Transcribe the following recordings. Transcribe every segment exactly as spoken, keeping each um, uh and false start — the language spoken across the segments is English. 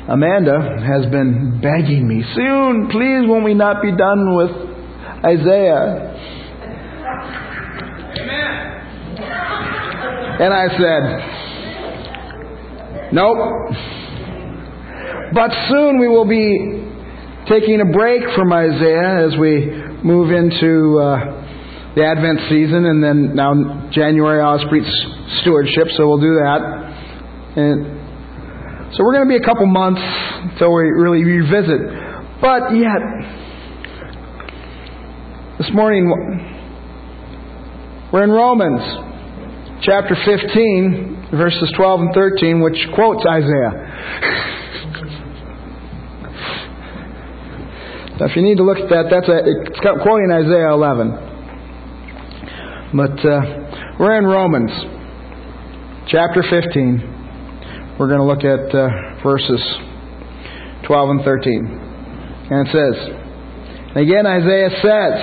Amanda has been begging me, soon, please, won't we not be done with Isaiah? Amen. And I said, nope. But soon we will be taking a break from Isaiah as we move into uh, the Advent season, and then now January Osprey's stewardship, so we'll do that. And so we're going to be a couple months until we really revisit. But yet, this morning we're in Romans chapter fifteen, verses twelve and thirteen, which quotes Isaiah. So if you need to look at that, that's a, it's quoting Isaiah eleven. But uh, we're in Romans chapter fifteen. We're going to look at uh, verses twelve and thirteen. And it says, again Isaiah says,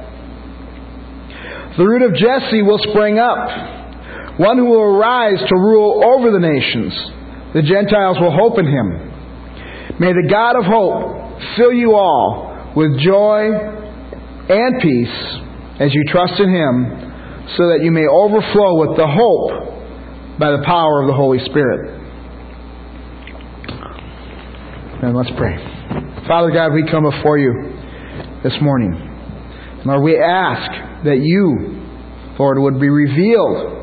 the root of Jesse will spring up, one who will arise to rule over the nations. The Gentiles will hope in him. May the God of hope fill you all with joy and peace as you trust in him, so that you may overflow with the hope by the power of the Holy Spirit. And let's pray. Father God, we come before you this morning. Lord, we ask that you, Lord, would be revealed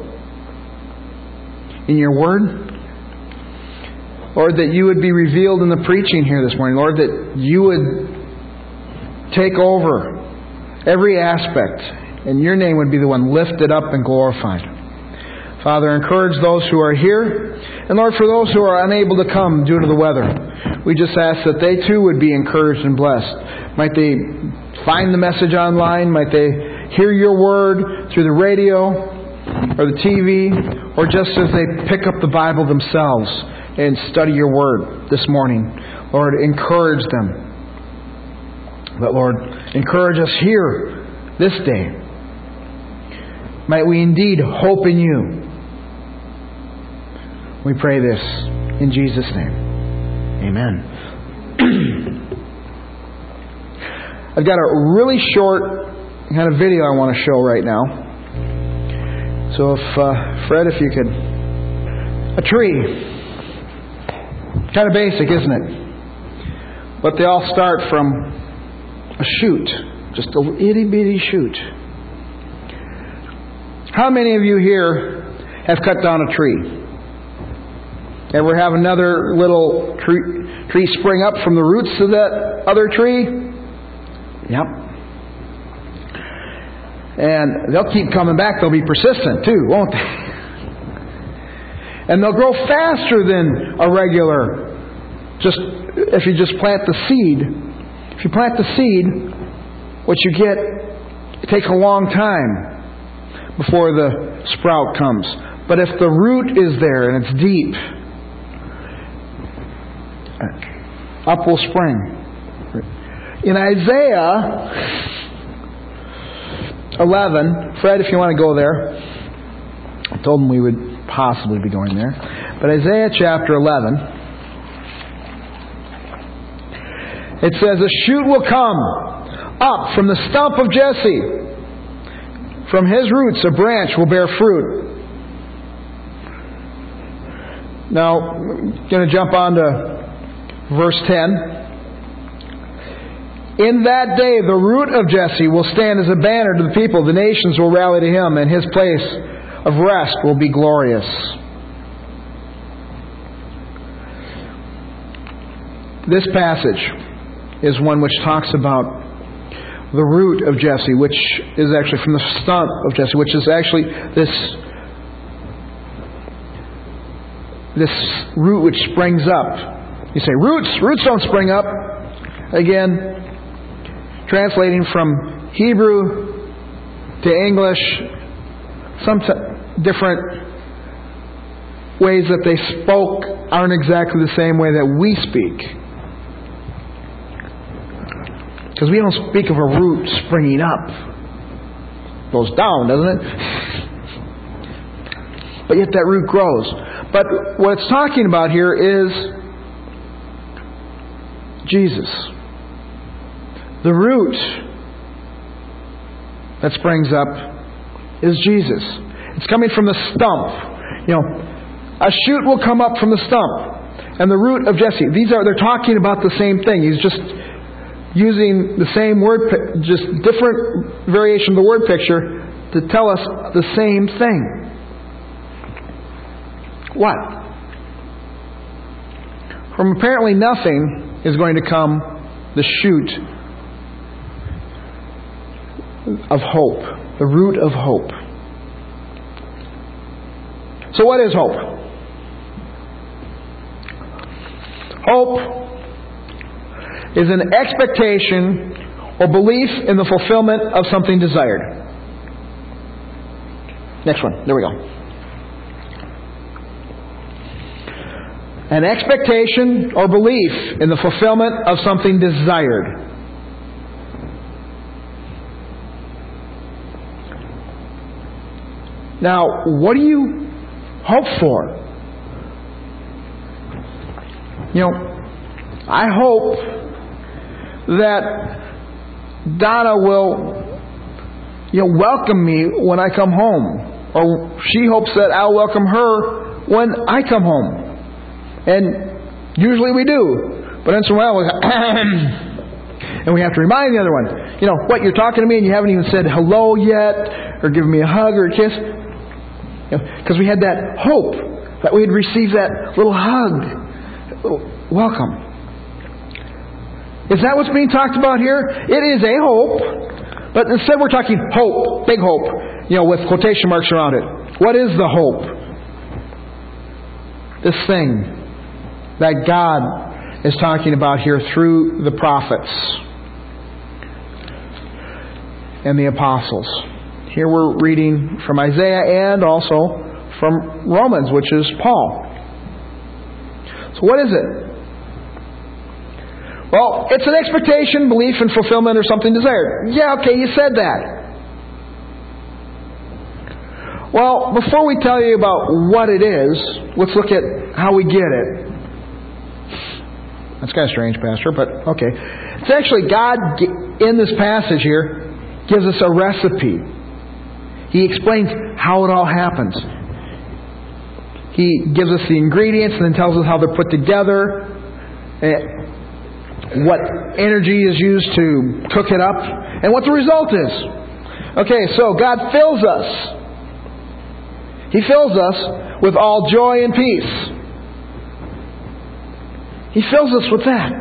in your word. Lord, that you would be revealed in the preaching here this morning. Lord, that you would take over every aspect, and your name would be the one lifted up and glorified. Father, encourage those who are here, and Lord, for those who are unable to come due to the weather, we just ask that they too would be encouraged and blessed. Might they find the message online? Might they hear your word through the radio or the T V, or just as they pick up the Bible themselves and study your word this morning. Lord, encourage them. But Lord, encourage us here this day. Might we indeed hope in you. We pray this in Jesus' name. Amen. I've got a really short kind of video I want to show right now. So if, uh, Fred, if you could... A tree. Kind of basic, isn't it? But they all start from a shoot. Just a itty bitty shoot. How many of you here have cut down a tree? Ever have another little tree, tree spring up from the roots of that other tree? Yep. And they'll keep coming back. They'll be persistent too, won't they? And they'll grow faster than a regular. Just if you just plant the seed. If you plant the seed, what you get, it takes a long time before the sprout comes. But if the root is there and it's deep, up will spring. In Isaiah eleven, Fred, if you want to go there. I told him we would possibly be going there. But Isaiah chapter eleven, it says, a shoot will come up from the stump of Jesse. From his roots a branch will bear fruit. Now, I'm going to jump on to verse ten. In that day the root of Jesse will stand as a banner to the people. The nations will rally to him, and his place of rest will be glorious. This passage is one which talks about the root of Jesse, which is actually from the stump of Jesse, which is actually this this root which springs up. You say, roots, roots don't spring up. Again, translating from Hebrew to English, some t- different ways that they spoke aren't exactly the same way that we speak. Because we don't speak of a root springing up. It goes down, doesn't it? But yet that root grows. But what it's talking about here is Jesus. The root that springs up is Jesus. It's coming from the stump. You know, a shoot will come up from the stump, and the root of Jesse. These are they're talking about the same thing. He's just using the same word, just different variation of the word picture to tell us the same thing. What? From apparently nothing is going to come the shoot of hope, the root of hope. So what is hope? Hope is an expectation or belief in the fulfillment of something desired. Next one. There we go. An expectation or belief in the fulfillment of something desired. Now, what do you hope for? You know, I hope that Donna will, you know, welcome me when I come home. Or she hopes that I'll welcome her when I come home. And usually we do. But once in a while, we and we have to remind the other one, you know, what, you're talking to me and you haven't even said hello yet, or given me a hug or a kiss. Because you know, we had that hope that we'd receive that little hug. Welcome. Is that what's being talked about here? It is a hope. But instead we're talking hope, big hope, you know, with quotation marks around it. What is the hope? This thing that God is talking about here through the prophets and the apostles. Here we're reading from Isaiah and also from Romans, which is Paul. So what is it? Well, it's an expectation, belief, and fulfillment or something desired. Yeah, okay, you said that. Well, before we tell you about what it is, let's look at how we get it. That's kind of strange, Pastor, but okay. It's actually God, in this passage here, gives us a recipe. He explains how it all happens. He gives us the ingredients and then tells us how they're put together, what energy is used to cook it up, and what the result is. Okay, so God fills us. He fills us with all joy and peace. He fills us with that.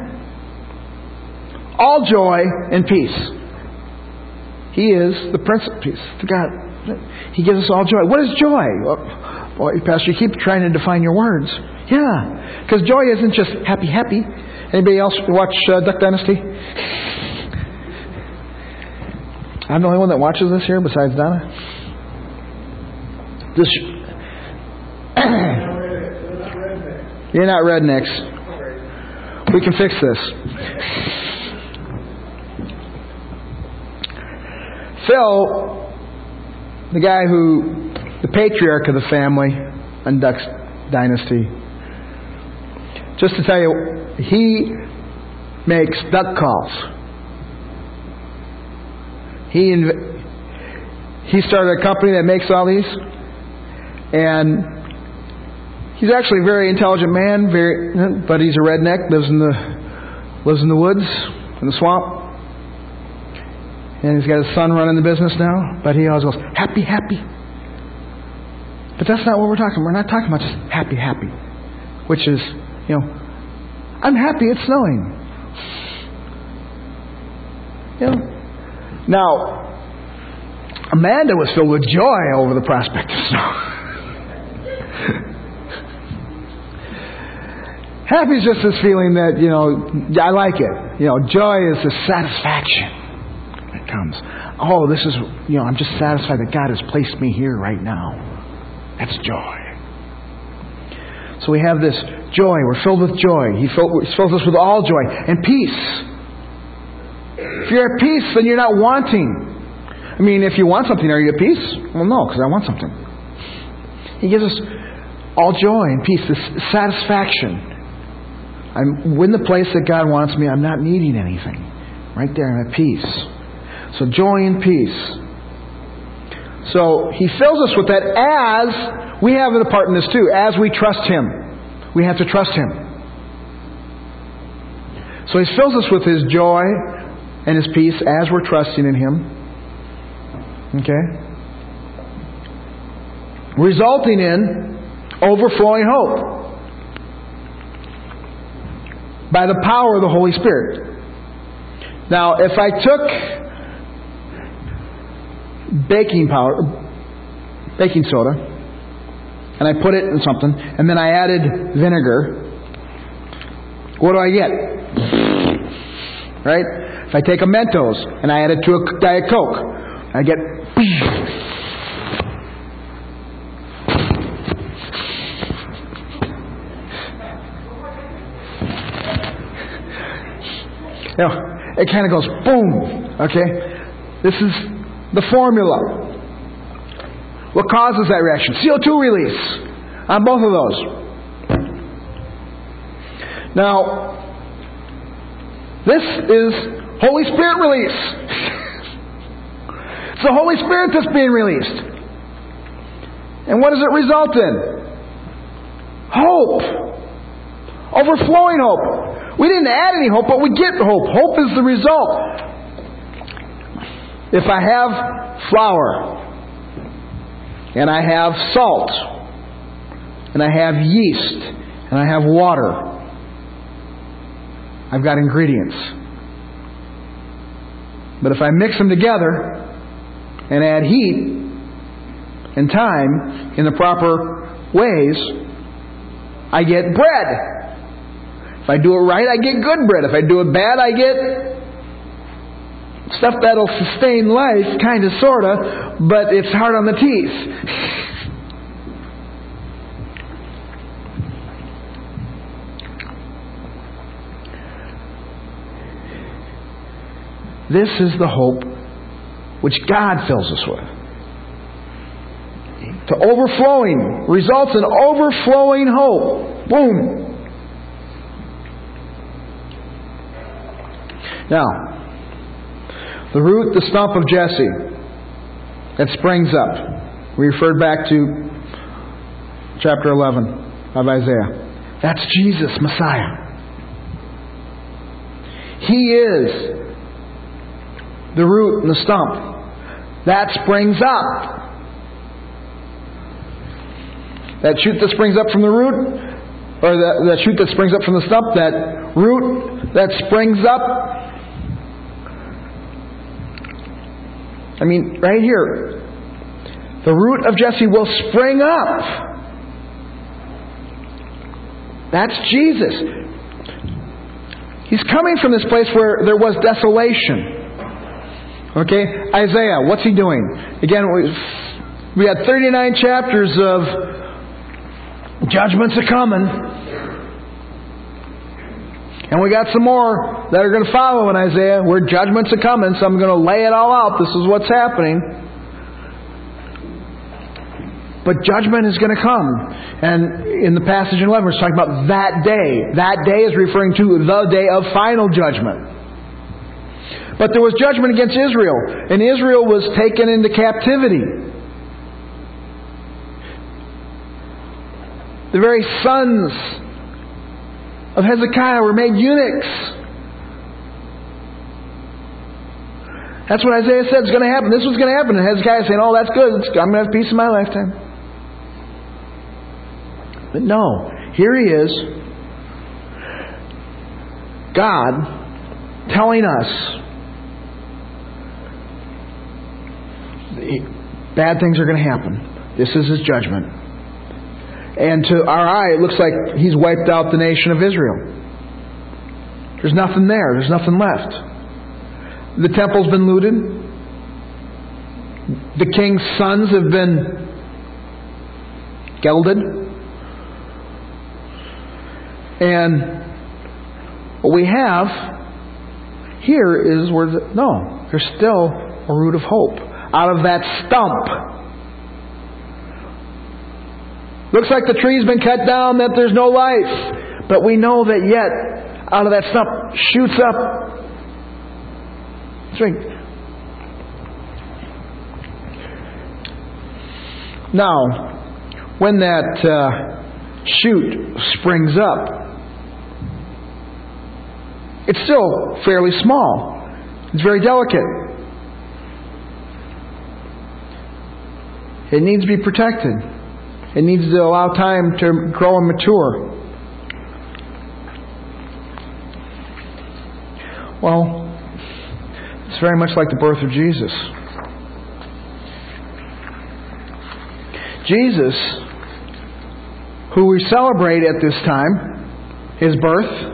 All joy and peace. He is the Prince of Peace. God. He gives us all joy. What is joy? Well, boy, Pastor, you keep trying to define your words. Yeah, because joy isn't just happy, happy. Anybody else watch uh, Duck Dynasty? I'm the only one that watches this here besides Donna. This. You're not rednecks. We can fix this. Phil, the guy who, the patriarch of the family on Duck's Dynasty, just to tell you, he makes duck calls. He inv- he started a company that makes all these, and he's actually a very intelligent man, very, but he's a redneck, lives in the lives in the woods, in the swamp. And he's got his son running the business now, but he always goes, happy, happy. But that's not what we're talking about. We're not talking about just happy, happy. Which is, you know, I'm happy it's snowing. You know? Now, Amanda was filled with joy over the prospect of snow. Happy is just this feeling that, you know, I like it. You know, joy is the satisfaction that comes. Oh, this is, you know, I'm just satisfied that God has placed me here right now. That's joy. So we have this joy. We're filled with joy. He fills us with all joy and peace. If you're at peace, then you're not wanting. I mean, if you want something, are you at peace? Well, no, because I want something. He gives us all joy and peace, this satisfaction. I'm in the place that God wants me. I'm not needing anything. Right there, I'm at peace. So joy and peace. So He fills us with that as we have a part in this too. As we trust Him. We have to trust Him. So He fills us with His joy and His peace as we're trusting in Him. Okay? Resulting in overflowing hope. By the power of the Holy Spirit. Now, if I took baking powder, baking soda, and I put it in something, and then I added vinegar, what do I get? Right? If I take a Mentos and I add it to a Diet Coke, I get... You know, it kind of goes boom. Okay? This is the formula. What causes that reaction? C O two release on both of those. Now, this is Holy Spirit release. It's the Holy Spirit that's being released. And what does it result in? Hope. Overflowing hope. We didn't add any hope, but we get hope. Hope is the result. If I have flour, and I have salt, and I have yeast, and I have water, I've got ingredients. But if I mix them together and add heat and time in the proper ways, I get bread. If I do it right, I get good bread. If I do it bad, I get stuff that'll sustain life, kind of, sort of, but it's hard on the teeth. This is the hope which God fills us with. To overflowing, results in overflowing hope. Boom. Now, the root, the stump of Jesse that springs up. We referred back to chapter eleven of Isaiah. That's Jesus, Messiah. He is the root and the stump that springs up. That shoot that springs up from the root, or that, that shoot that springs up from the stump, that root that springs up. I mean, right here, the root of Jesse will spring up. That's Jesus. He's coming from this place where there was desolation. Okay, Isaiah, what's he doing? Again, we, we had thirty-nine chapters of judgments are coming. And we got some more that are going to follow in Isaiah where judgments are coming. So I'm going to lay it all out. This is what's happening. But judgment is going to come. And in the passage in eleven, we're talking about that day. That day is referring to the day of final judgment. But there was judgment against Israel. And Israel was taken into captivity. The very sons of Hezekiah were made eunuchs. That's what Isaiah said is going to happen. This was going to happen. And Hezekiah saying, oh, that's good. I'm going to have peace in my lifetime. But no. Here he is. God telling us bad things are going to happen. This is His judgment. And to our eye, it looks like He's wiped out the nation of Israel. There's nothing there. There's nothing left. The temple's been looted. The king's sons have been gelded. And what we have here is where, the, no, there's still a root of hope. Out of that stump. Looks like the tree's been cut down, that there's no life. But we know that yet, out of that stuff shoots up strength. Now, when that uh, shoot springs up, it's still fairly small. It's very delicate. It needs to be protected. It needs to allow time to grow and mature. Well, it's very much like the birth of Jesus. Jesus, who we celebrate at this time, His birth,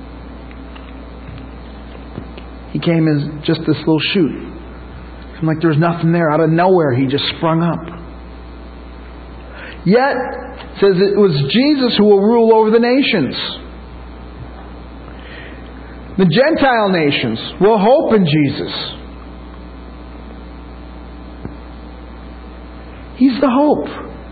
He came as just this little shoot. It's like there was nothing there. Out of nowhere, He just sprung up. Yet, it says it was Jesus who will rule over the nations. The Gentile nations will hope in Jesus. He's the hope.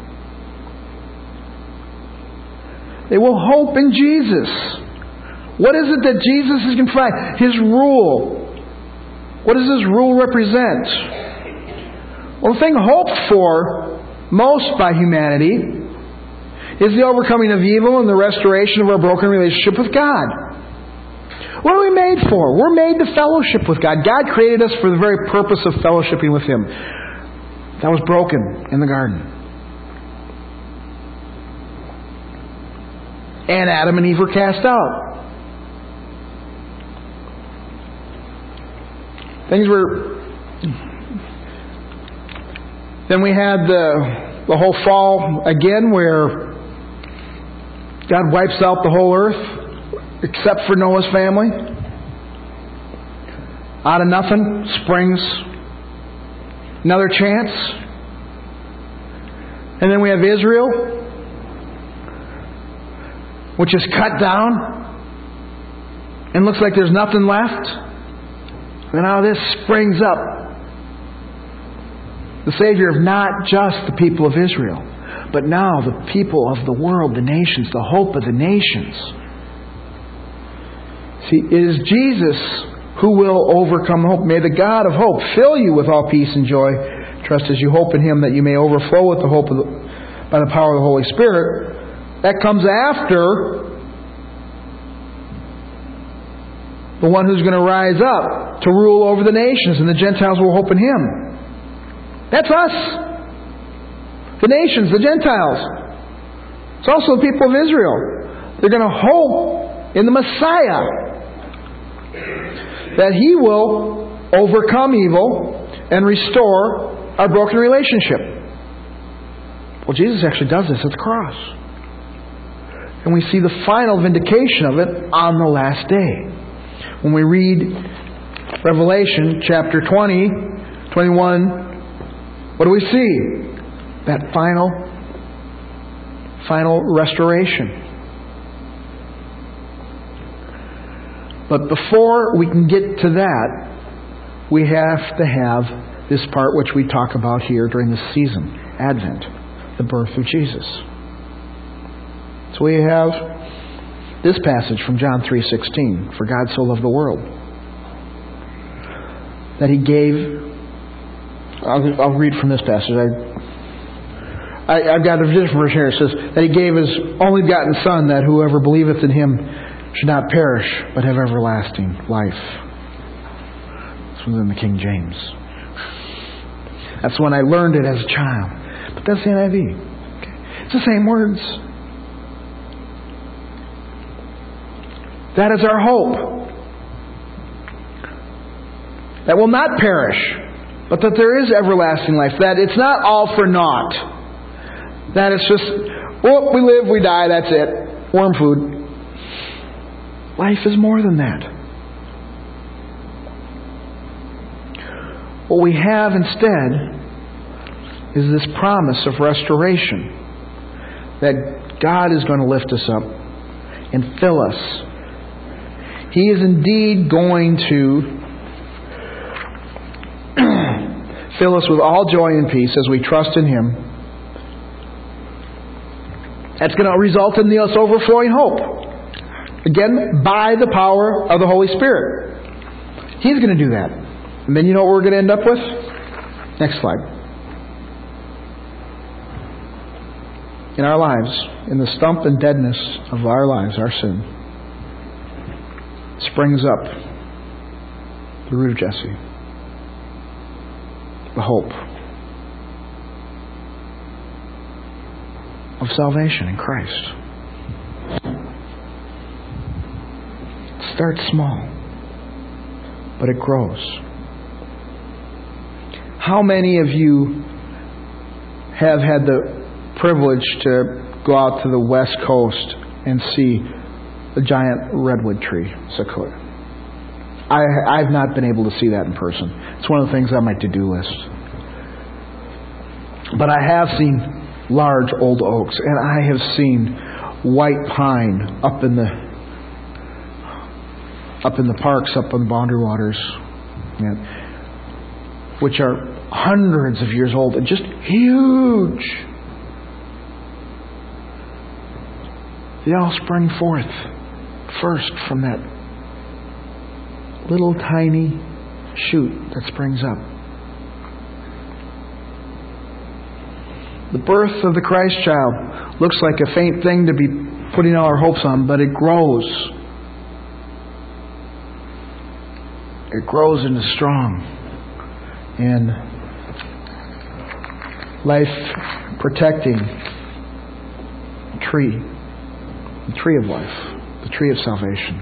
They will hope in Jesus. What is it that Jesus is going to provide? His rule. What does His rule represent? Well, the thing hoped for most by humanity is the overcoming of evil and the restoration of our broken relationship with God. What are we made for? We're made to fellowship with God. God created us for the very purpose of fellowshipping with Him. That was broken in the garden. And Adam and Eve were cast out. Things were... Then we had the, the whole fall again, where God wipes out the whole earth except for Noah's family. Out of nothing springs another chance. And then we have Israel, which is cut down and looks like there's nothing left. And now this springs up the Savior of not just the people of Israel, but now the people of the world, the nations, the hope of the nations. See, it is Jesus who will overcome hope. May the God of hope fill you with all peace and joy, trust as you hope in Him, that you may overflow with the hope of the, by the power of the Holy Spirit. That comes after the one who's going to rise up to rule over the nations, and the Gentiles will hope in Him. That's us. The nations, the Gentiles. It's also the people of Israel. They're going to hope in the Messiah, that He will overcome evil and restore our broken relationship. Well, Jesus actually does this at the cross. And we see the final vindication of it on the last day. When we read Revelation chapter twenty, twenty-one, what do we see? That final, final restoration. But before we can get to that, we have to have this part which we talk about here during this season, Advent, the birth of Jesus. So we have this passage from John three sixteen, for God so loved the world, that He gave... I'll, I'll read from this passage. I, I, I've got a different version here. It says that He gave His only begotten Son, that whoever believeth in Him should not perish, but have everlasting life. This was in the King James. That's when I learned it as a child. But that's the N I V. Okay. It's the same words. That is our hope. That will not perish, but that there is everlasting life. That it's not all for naught. That it's just, well, we live, we die, that's it. Worm food. Life is more than that. What we have instead is this promise of restoration. That God is going to lift us up and fill us. He is indeed going to fill us with all joy and peace as we trust in Him. That's going to result in us overflowing hope. Again, by the power of the Holy Spirit. He's going to do that. And then you know what we're going to end up with? Next slide. In our lives, in the stump and deadness of our lives, our sin, springs up the root of Jesse. The hope of salvation in Christ. It starts small, but it grows. How many of you have had the privilege to go out to the west coast and see the giant redwood tree, sequoia? I, I've not been able to see that in person. It's one of the things on my to-do list. But I have seen large old oaks, and I have seen white pine up in the up in the parks, up on the Boundary Waters, yeah, which are hundreds of years old and just huge. They all spring forth first from that little tiny shoot that springs up. The birth of the Christ child looks like a faint thing to be putting all our hopes on, but it grows. It grows into strong and life-protecting tree. The tree of life. The tree of salvation.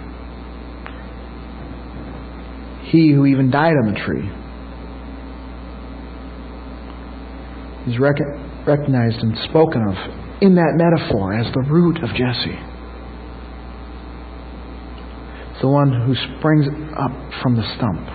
He who even died on the tree is rec- recognized and spoken of in that metaphor as the root of Jesse. It's the one who springs up from the stump.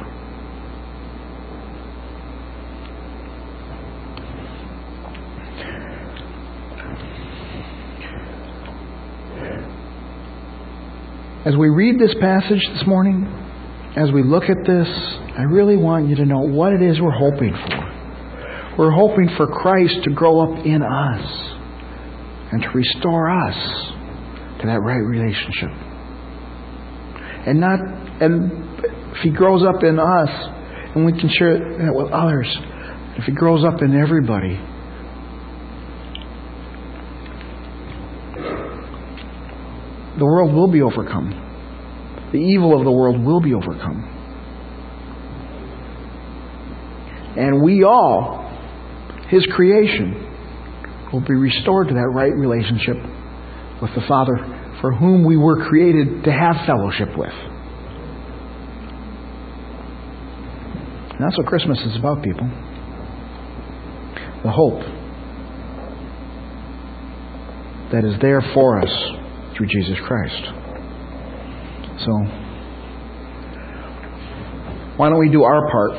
As we read this passage this morning, as we look at this, I really want you to know what it is we're hoping for. We're hoping for Christ to grow up in us and to restore us to that right relationship. And not, and if He grows up in us, and we can share that with others, if He grows up in everybody, the world will be overcome. The evil of the world will be overcome. And we all, His creation, will be restored to that right relationship with the Father for whom we were created to have fellowship with. And that's what Christmas is about, people. The hope that is there for us through Jesus Christ. So, why don't we do our part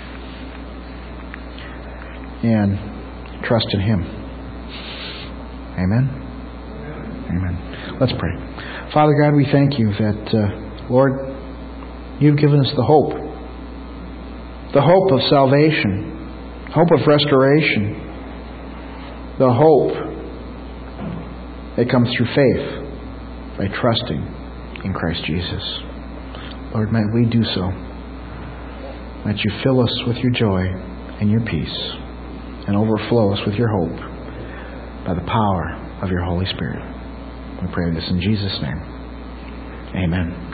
and trust in Him? Amen? Amen. Let's pray. Father God, we thank You that, uh, Lord, You've given us the hope. The hope of salvation. Hope of restoration. The hope that comes through faith by trusting in Christ Jesus. Lord, might we do so. Might You fill us with Your joy and Your peace and overflow us with Your hope by the power of Your Holy Spirit. We pray this in Jesus' name. Amen.